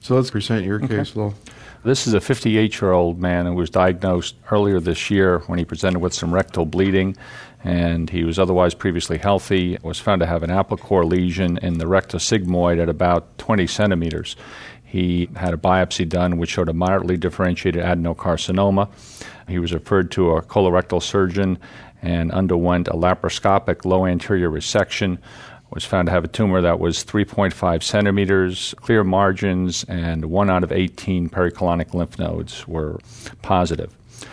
So let's present your case, Lowell. This is a 58-year-old man who was diagnosed earlier this year when he presented with some rectal bleeding, and he was otherwise previously healthy, was found to have an apical lesion in the rectosigmoid at about 20 centimeters. He had a biopsy done which showed a moderately differentiated adenocarcinoma. He was referred to a colorectal surgeon and underwent a laparoscopic low anterior resection. Was found to have a tumor that was 3.5 centimeters, clear margins, and 1 out of 18 pericolonic lymph nodes were positive.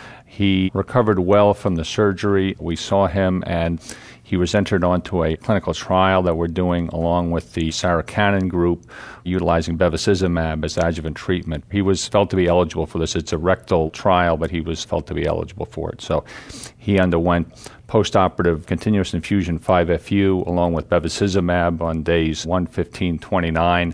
He recovered well from the surgery. We saw him, and he was entered onto a clinical trial that we're doing along with the Sarah Cannon group, utilizing bevacizumab as adjuvant treatment. He was felt to be eligible for this. It's a rectal trial, but he was felt to be eligible for it. So he underwent postoperative continuous infusion 5-FU along with bevacizumab on days 1, 15, 29,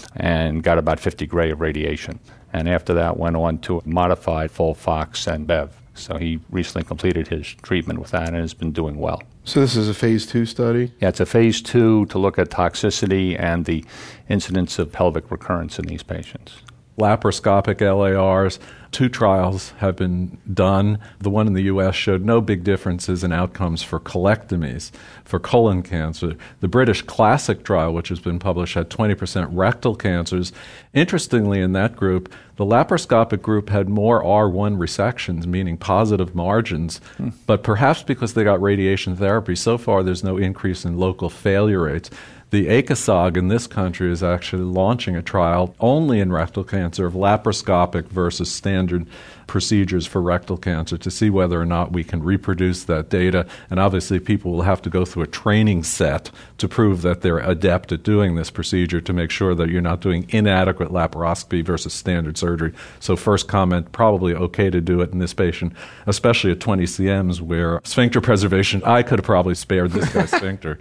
and got about 50 gray of radiation. And after that went on to modified FOLFOX and Bev. So he recently completed his treatment with that and has been doing well. So this is a phase 2 study? Yeah, it's a phase 2 to look at toxicity and the incidence of pelvic recurrence in these patients. Laparoscopic LARs, 2 trials have been done. The one in the U.S. showed no big differences in outcomes for colectomies, for colon cancer. The British Classic trial, which has been published, had 20% rectal cancers. Interestingly, in that group, the laparoscopic group had more R1 resections, meaning positive margins, but perhaps because they got radiation therapy, so far there's no increase in local failure rates. The ACOSOG in this country is actually launching a trial only in rectal cancer of laparoscopic versus standard procedures for rectal cancer to see whether or not we can reproduce that data. And obviously people will have to go through a training set to prove that they're adept at doing this procedure to make sure that you're not doing inadequate laparoscopy versus standard surgery. So first comment, probably okay to do it in this patient, especially at 20 cms where sphincter preservation, I could have probably spared this guy's sphincter.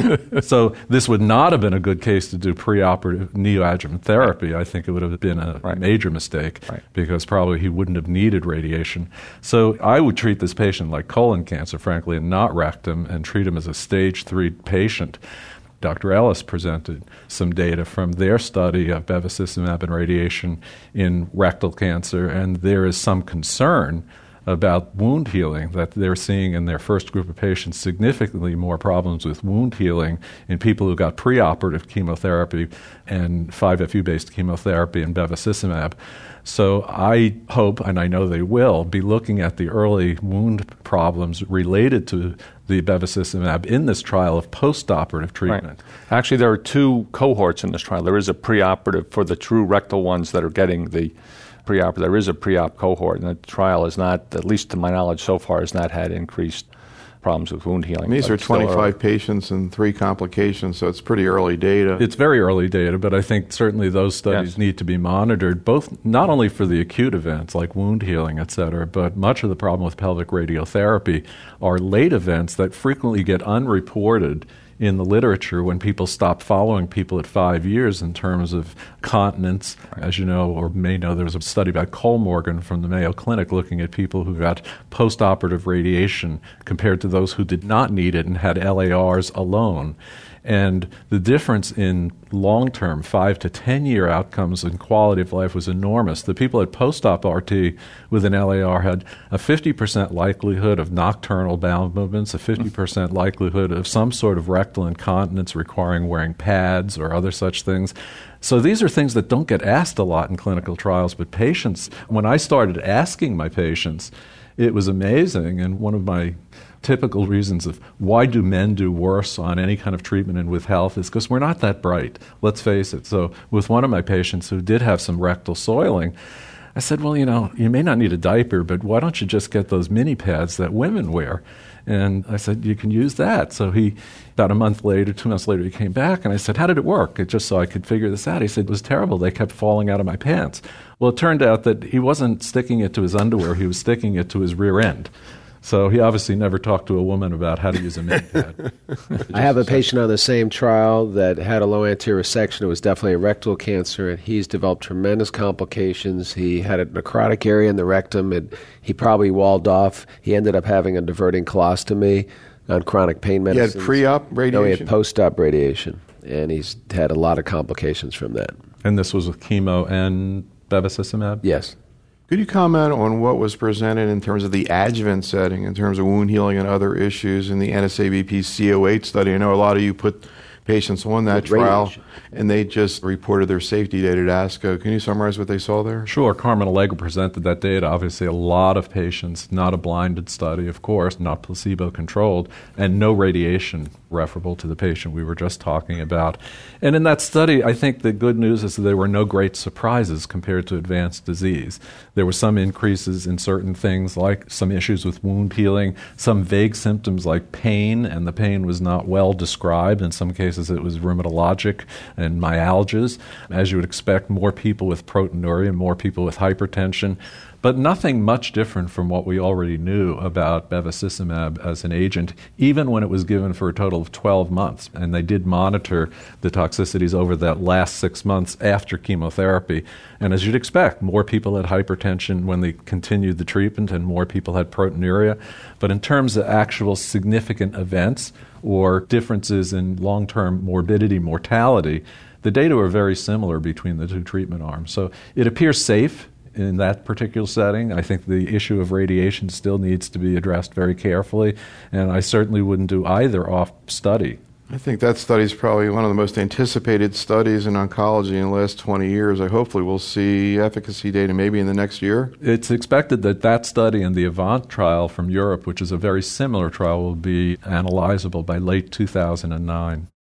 So this would not have been a good case to do preoperative neoadjuvant therapy. I think it would have been a major mistake because probably he wouldn't have needed radiation. So I would treat this patient like colon cancer, frankly, and not rectum, and treat him as a stage 3 patient. Dr. Ellis presented some data from their study of bevacizumab and radiation in rectal cancer, and there is some concern about wound healing, that they're seeing in their first group of patients significantly more problems with wound healing in people who got preoperative chemotherapy and 5-FU-based chemotherapy and bevacizumab. So I hope, and I know they will, be looking at the early wound problems related to the bevacizumab in this trial of postoperative treatment. Right. Actually, there are 2 cohorts in this trial. There is a preoperative for the true rectal ones that are getting the pre-op. There is a pre-op cohort, and the trial is not, at least to my knowledge so far, has not had increased problems with wound healing. And these are 25 patients and 3 complications, so it's pretty early data. It's very early data, but I think certainly those studies need to be monitored, both not only for the acute events like wound healing, et cetera, but much of the problem with pelvic radiotherapy are late events that frequently get unreported in the literature when people stop following people at 5 years in terms of continence. As you know or may know, there was a study by Kohlmorgen from the Mayo Clinic looking at people who got postoperative radiation compared to those who did not need it and had LARs alone. And the difference in long-term 5 to 10-year outcomes and quality of life was enormous. The people at post-op RT with an LAR had a 50% likelihood of nocturnal bowel movements, a 50% likelihood of some sort of rectal incontinence requiring wearing pads or other such things. So these are things that don't get asked a lot in clinical trials, but patients, when I started asking my patients, it was amazing. And one of my typical reasons of why do men do worse on any kind of treatment and with health is because we're not that bright. Let's face it. So with one of my patients who did have some rectal soiling, I said, well, you may not need a diaper, but why don't you just get those mini pads that women wear? And I said, you can use that. So about a month later, 2 months later, he came back and I said, how did it work? Just so I could figure this out. He said, it was terrible. They kept falling out of my pants. Well, it turned out that he wasn't sticking it to his underwear. He was sticking it to his rear end. So he obviously never talked to a woman about how to use a mini pad. I have a patient on the same trial that had a low anterior resection. It was definitely a rectal cancer, and he's developed tremendous complications. He had a necrotic area in the rectum, and he probably walled off. He ended up having a diverting colostomy on chronic pain medicine. He had pre-op radiation? No, he had post-op radiation, and he's had a lot of complications from that. And this was with chemo and bevacizumab? Yes. Could you comment on what was presented in terms of the adjuvant setting, in terms of wound healing and other issues in the NSABP CO8 study? I know a lot of you put patients on that trial, radiation. and they just reported their safety data at ASCO. Can you summarize what they saw there? Sure. Carmen Allegra presented that data. Obviously, a lot of patients, not a blinded study, of course, not placebo-controlled, and no radiation referable to the patient we were just talking about. And in that study, I think the good news is that there were no great surprises compared to advanced disease. There were some increases in certain things, like some issues with wound healing, some vague symptoms like pain, and the pain was not well described. In some cases, it was rheumatologic and myalgias. As you would expect, more people with proteinuria, more people with hypertension, but nothing much different from what we already knew about bevacizumab as an agent, even when it was given for a total of 12 months. And they did monitor the toxicities over that last 6 months after chemotherapy. And as you'd expect, more people had hypertension when they continued the treatment and more people had proteinuria. But in terms of actual significant events or differences in long-term morbidity, mortality, the data were very similar between the two treatment arms. So it appears safe in that particular setting. I think the issue of radiation still needs to be addressed very carefully, and I certainly wouldn't do either off study. I think that study is probably one of the most anticipated studies in oncology in the last 20 years. Hopefully we'll see efficacy data maybe in the next year. It's expected that that study and the AVANT trial from Europe, which is a very similar trial, will be analyzable by late 2009.